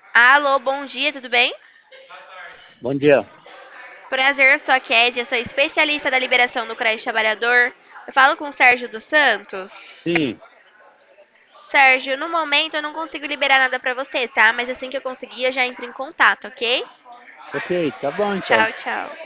Alô, bom dia, tudo bem? Bom dia. Prazer, eu sou a Kédia, sou especialista da liberação do crédito trabalhador. Eu falo com o Sérgio dos Santos. Sim, Sérgio, no momento eu não consigo liberar nada pra você, tá? Mas assim que eu conseguir, eu já entro em contato, ok? ok, tá bom então. Tchau, tchau.